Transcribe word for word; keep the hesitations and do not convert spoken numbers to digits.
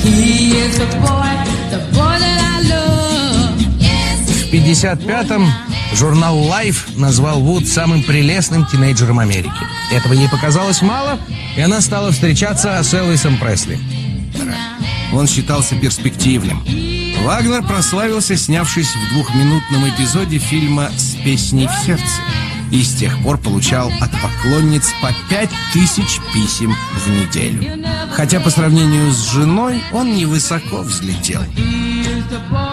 В пятьдесят пятом журнал Life назвал Вуд самым прелестным тинейджером Америки. Этого ей показалось мало, и она стала встречаться с Элвисом Пресли. Он считался перспективным. Вагнер прославился, снявшись в двухминутном эпизоде фильма «С песней в сердце». И с тех пор получал от поклонниц по пять тысяч писем в неделю. Хотя по сравнению с женой он невысоко взлетел.